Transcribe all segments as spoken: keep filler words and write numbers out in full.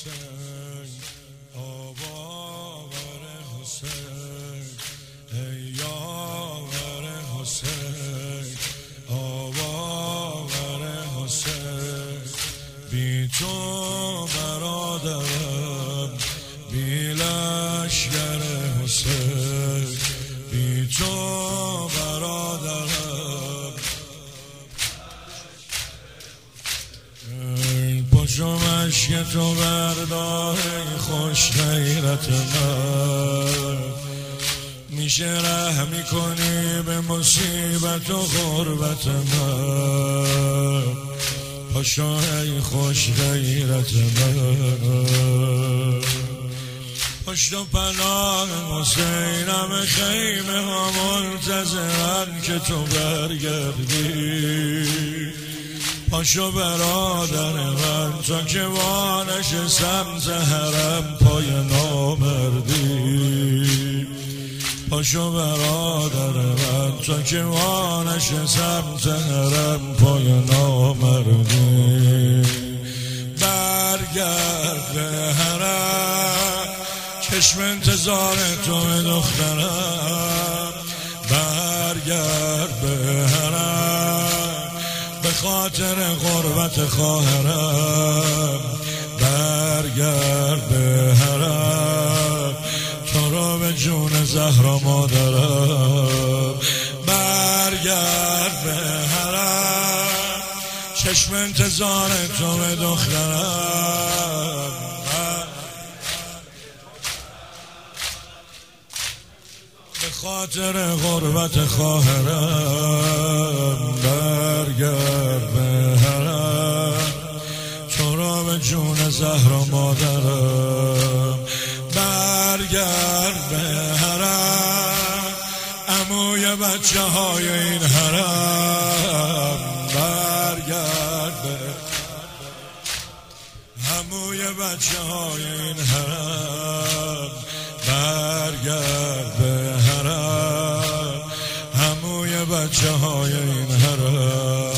حسین، آباور حسین، ای یاور حسین، آباور حسین. بی تو برادرم، بی لشگر حسین، بی تو برادرم. پشت مشک تو بردار خوش غیرت من، میشه رحمی کنی به مصیبت و غربت من. پاشو ای خوش غیرت من، پشت و پناه حسینم، خیمه ها منتظرن که تو برگردی. پاشو برادر من تا که وانشستم حرم پای نامردی. پاشو برادر من تا که وانشستم حرم پای نامردی. برگرد به حرم، چشم انتظار تو دخترم. برگرد به حرم، به خاطر غربت خواهرم. برگرد به حرم، تو رو به جون زهرا مادرم. برگرد به حرم، چشم انتظار تو به دخترم. به خاطر غربت خواهرم. برگرد به حرم، تو را به جون زهرا مادرم. برگرد به حرم، عموی بچه های این حرم. برگرد به عموی بچه های این حرم. برگرد به حرم، عموی بچه های این حرم.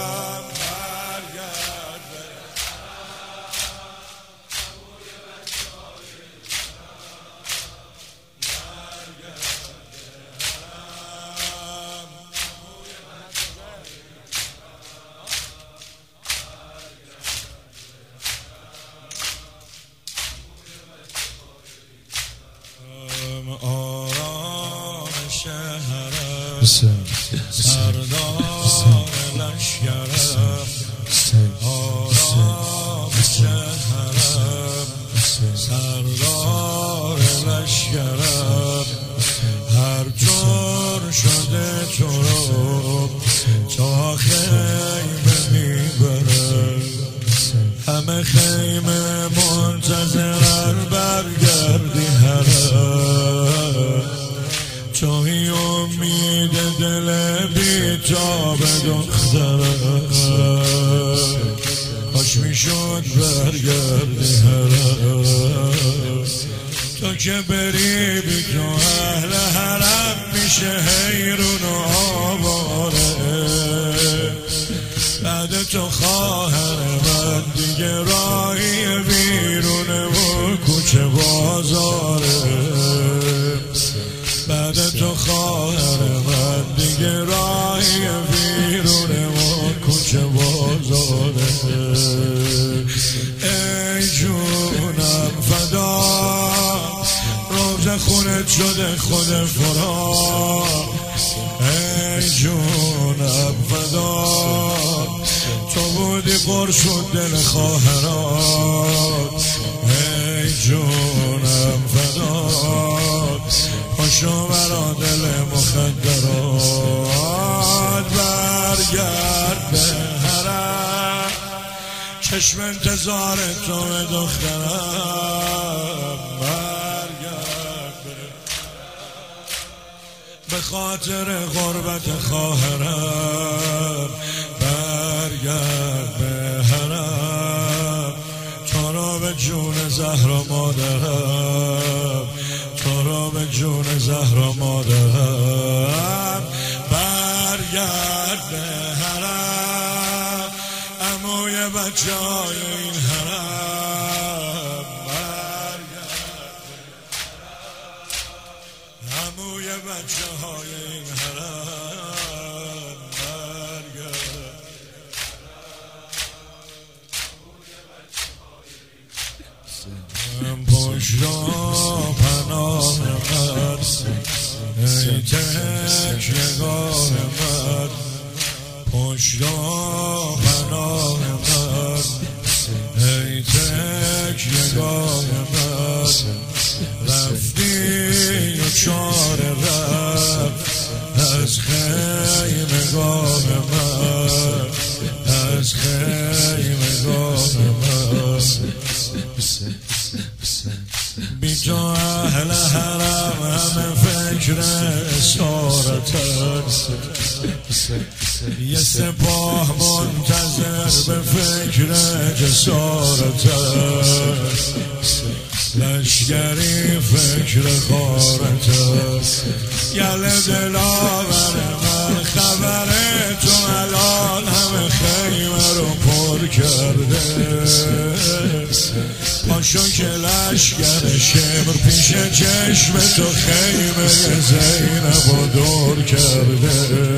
آرام شهرم، سردار لشکرم. آرام شهرم، سردار لشکرم. هر طور شده تو رو تا خیمه میبرم. همه خیمه منتظرن برگردی حرم. توی امید دل بی‌تاب دخترم. کاش میشد برگردی حرم. تو که بری بی تو اهل حرم میشه حیرون و آواره. بعد تو خواهر من دیگه راهی بیرونه و کوچه بازاره. بعد تو خواهر من دیگه راهی بیرونه و کوچه بازاره. ای جونم فدا، روز خونت شده خود فرا. ای جونم فدا، تو بودی قرص دل خواهرات. ای جونم فدا، پاشو برا دل مخدرات. برگرد به حرم، چشم انتظار تو دخترم. برگرد به خاطر غربت خواهرم. برگرد به حرم، تو رو به جون زهرا مادرم. تو رو به جون زهرا مادرم. برگرد به حرم، عموی بچه های این حرم. بچه های این حرم برگرد پشت را پناه من ای تک نگاه من پشت را پناه من ای تک نگاه من رفتی و چاره رفت از خیمگاه من از خیمگاه من بی تو اهل حرم همه فکر اسارتن یه سپاه منتظر به فکر جسارتن لشگری فکر خارتن گل دلاور من خبر تو الان همه خیمه رو پر کرده پاشو که لشگر شمر پیش چشم تو خیمه زینب و دور کرده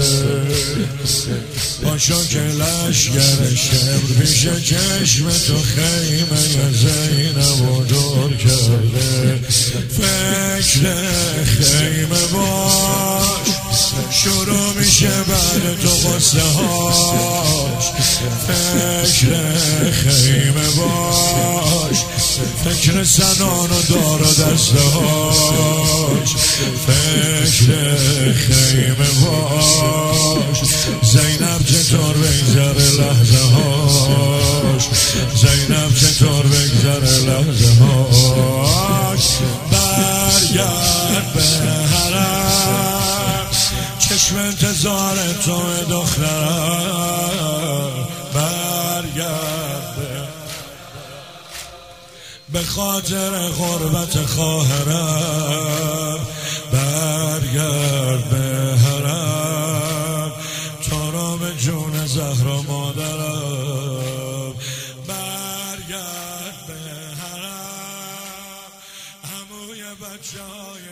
پاشو که لشگر شمر پیش چشم تو خیمه زینب و دور کرده فکر خیمه باش شروع میشه بعد تو قصه هاش فکر خیمه باش فکر سنان و دار و دسته هاش فکر خیمه باش زینب چطور بگذره لحظه هاش زینب چطور بگذره لحظه هاش برگرد به حرم چشم انتظار تو دخترم برگرد به خاطر غربت خواهرم برگرد به حرم تو را به جون زهرا مادرم برگرد به حرم عموی بچه های